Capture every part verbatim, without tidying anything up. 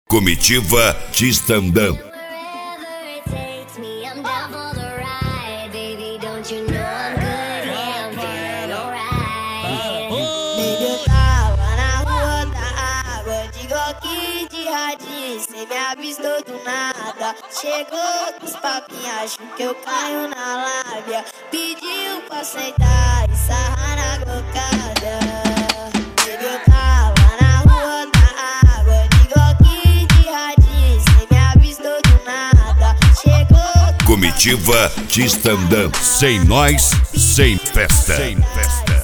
Comitiva Tistandão. Cê me avistou do nada. Chegou com os papinhos, acho que eu caio na lábia. Pediu pra sentar e sarrar na cocada. Baby, eu tava na rua da água, digo aqui de radinho. Cê me avistou do nada. Chegou. Comitiva Tistandão. Sem nós, sem festa. Sem festa.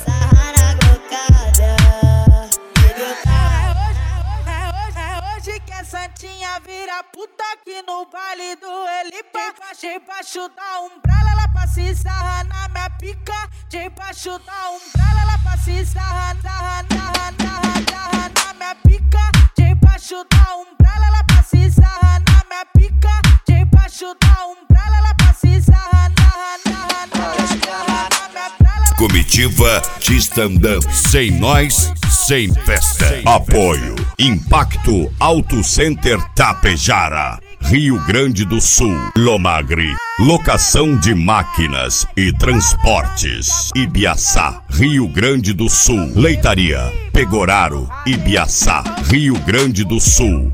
Santinha vira puta aqui no baile do Elipa. Debaixo da umbrella, ela pra se sarrar na minha pica. Debaixo da umbrella, ela pra se sarrar, sarrar, sarrar, sarrar, sarrar na minha pica. Debaixo da umbrella, ela pra se sarrar na minha pica. Debaixo da umbrella, ela pra se sarrar, sarrar, sarrar, sarrar na minha pica. Comitiva Tistandão. Sem nós, sem festa. Apoio Impacto Auto Center Tapejara, Rio Grande do Sul. Lomagre, locação de máquinas e transportes. Ibiaçá, Rio Grande do Sul. Leitaria Pegoraro, Ibiaçá, Rio Grande do Sul.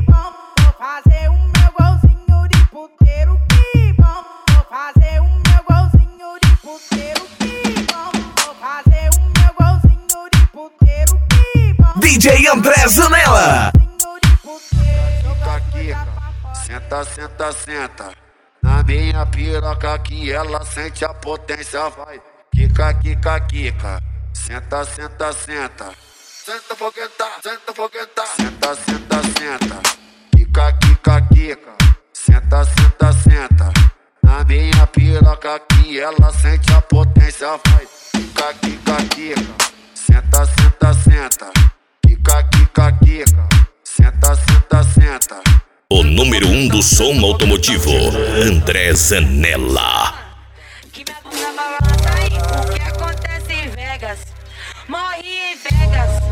D J André Zanella. Kika, kika, senta, senta, senta na minha piroca que ela sente a potência, vai. Kika, kika, kika, senta, senta, senta. Senta fogueta, senta fogueta. Senta, senta, senta. Kika, kika, kika, senta, senta, senta na minha piroca que ela sente a potência, vai. Kika, kika, kika, senta, senta, senta. Kika, kika, kika, senta, senta, senta. O número um do som automotivo, André Zanella. Que me na balada e o que acontece em Vegas? Morri em Vegas.